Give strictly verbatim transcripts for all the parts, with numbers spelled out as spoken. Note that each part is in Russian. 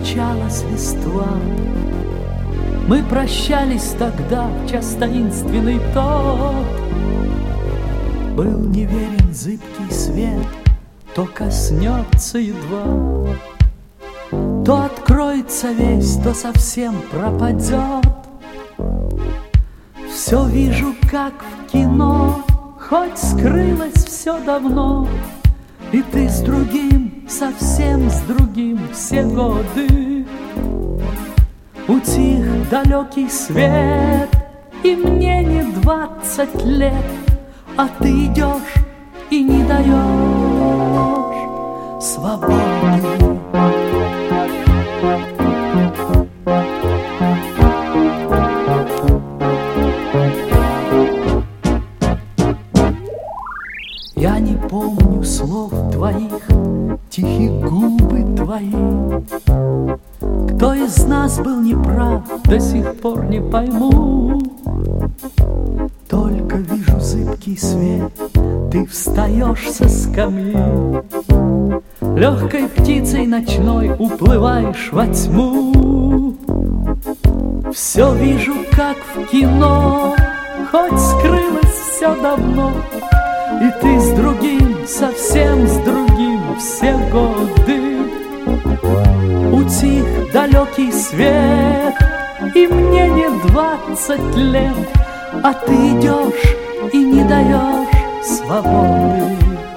качалась листва. Мы прощались тогда в час таинственный тот. Был неверен зыбкий свет, то коснется едва, то откроется весь, то совсем пропадет. Все вижу, как в кино, хоть скрылось все давно, и ты с другим, совсем с другим все годы. Утих далекий свет, и мне не двадцать лет, а ты идешь и не даешь свободы. Я не помню слов твоих, тихие губы твои. Кто из нас был неправ, до сих пор не пойму. Только вижу зыбкий свет, ты встаешь со скамьи, легкой птицей ночной уплываешь во тьму. Все вижу, как в кино, хоть скрылось все давно, и ты с другим, совсем с другим все годы. Утих далекий свет, и мне не двадцать лет, а ты идешь и не даешь свободы.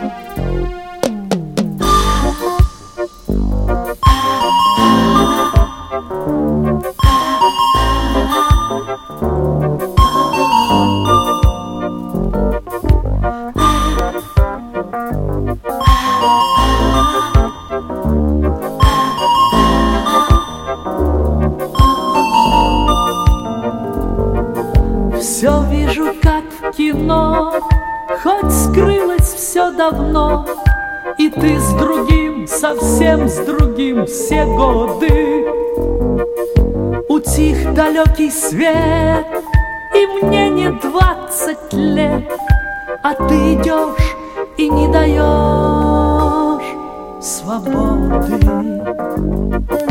Все вижу, как в кино, хоть скрылось все давно, и ты с другим, совсем с другим все годы. Утих далекий свет, и мне не двадцать лет, а ты идешь и не даешь свободы.